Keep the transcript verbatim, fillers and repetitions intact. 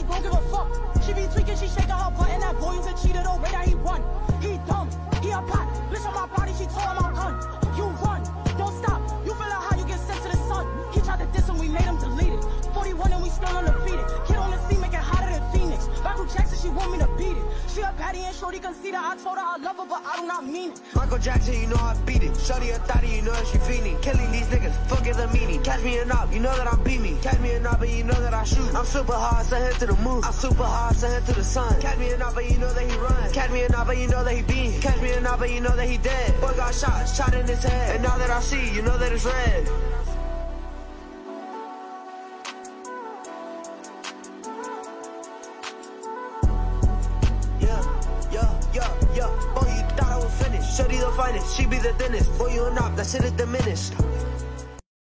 she don't give a fuck. She be tweaking, she shaking her butt, and that boy is a cheater, the way that he run. He dumb, he a pot, bitch on my body, she told him I'm gun. You run, don't stop, you feel like how you get sent to the sun. He tried to diss him, we made him delete it. forty-one and we still undefeated. Kid on the scene, make it hotter than Phoenix. Michael Jackson, she want me to beat it. She a patty and shorty conceited. I told her I love her, but I do not mean it. Michael Jackson, you know I beat it. Shorty a thotty, you know that she fiending. Killing these niggas, fuck is the meaning. Catch me a knob, you know that I'm beat me. Catch me a knob, but you know that I shoot. I'm super hard, send him to the moon. I'm super hard, send him to the sun. Catch me a knob, but you know that he run. Catch me a knob, but you know that he beat. Catch me a knob, but you know that he dead. Boy got shot, shot in his head. And now that I see, you know that it's red. Shorty the finest, she be the thinnest. Boy, you a knob, that shit is diminished.